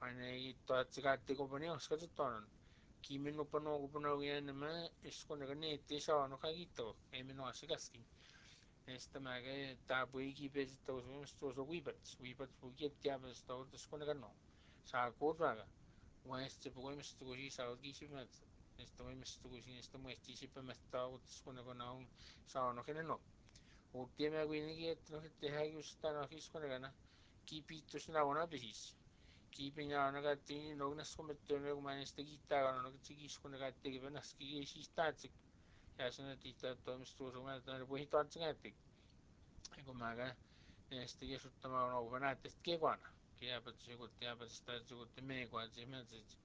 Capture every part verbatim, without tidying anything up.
Ane toat sigati ko pani os kasi tonon. Kimi no pano ko pano yan nama isko na gani tisa ano kagito. Emi no asigaski. Esta maga tapo iki pesi to so so wibats. Wibats po get tiabas to isko na gano. Sa ko maga. Wa este po ko misto ko si sa ki si mat. Esto mo misto ko si esto mo esti si pa masta o isko na gano sa ano kinano. O tiema ko ini ki no te hagi usta no isko na gana. Kipito na ona besis. Keeping on a thing, no nas come to no man the guitar on the chickies con a take a ski she starts as an tita Tom Stores and we thought to take. I go maga, and stick to tomorrow overnight, the ski one. Kia but she would have a start to the make one message.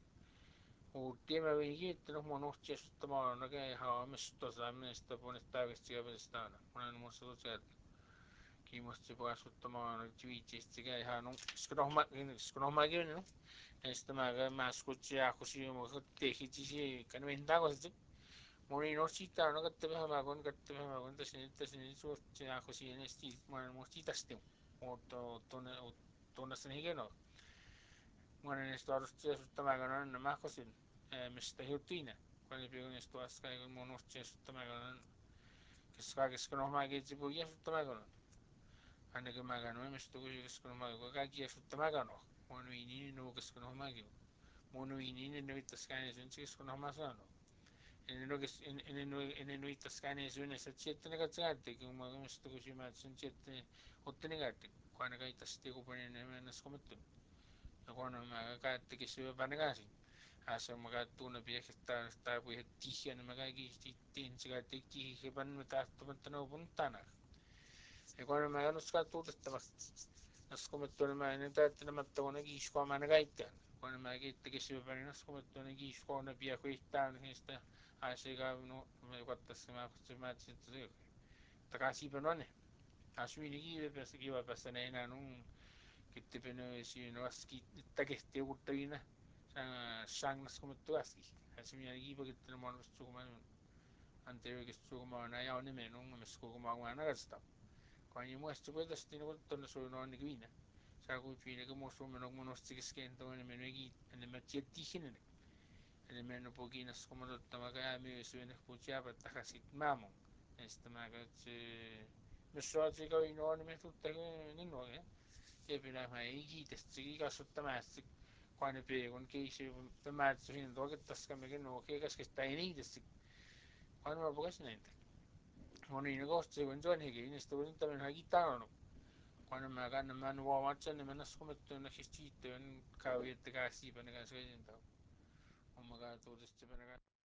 O tema we get no more just tomorrow, no guy how Mister Sam is the one established to have a stand. One most of the Kimmosti pois ottamaan Twitchistä käy ihan no skroma skroma kyllä no este maga mas kuchia kusi mo te hiti si kan venta ko si moni no sita no katte ba ma kon katte ba ma kon ta sin ta sin so chia kusi en esti man mo sita sti o to to na to na sin hige no mon en esto arus chia sutta maga no na ma kusin mistä hiutina kun ei pion esto askai kun mono chia sutta maga no keska keska no ma ge jibu ya sutta maga no ane ke maga no me sto ke keska no maga ko ka kia sutta maga no mono ini no keska no maga mono ini ne no itas kane sun keska no ma sa no en no kes en en no en no itas kane sun esa chette ne katsate ke maga me sto ke ma sun chette otte ne gatte kwana ka itas te ko pone ne me nas komettu ja kwana maga ka te ke se pa ne gasi asa maga tu na pia ke sta sta pu he tihia ne maga ki ti tin siga te ki he pan me ta to pan no puntana e kwana maga no ska tu te mas nas komettu ne ma ne ta te ma to ne ki sko ma ne gaita kwana maga te ke se pa ne nas komettu ne ki sko ne pia ko ista ne sta asa ga no me kwatta se ma se ma se takasi pa no ne asu ni ki pe se ki va pa se ne na no que te pene si no as ki ta que te gutta ina sa sang nas komettu aski asu ni ki pa que te mo no su ma anterior que su ma na ya ne me no me su ma ma na gasta kwani mo stu pa das tino to no so no ni gwina sa ku pi ne ko mo so me no mo no sti que skento ne me no ki ne me ti ti hine ne me no pokinas como to tama ka mi su ne pucha pa ta hasit mamo este ma ka che me so ti ko ino ne me tutta ne no eh e pina mai ki te sti ka so tama sti quando pe con che si per marzo fino a che tasca me che no che che sta in ide sti quando ma poco niente non in agosto con giorni che in sto momento me ha chitarra quando me ganno me nuovo marcia ne me nascometto una che ci te un cavete casi per ne caso che o magari tu ti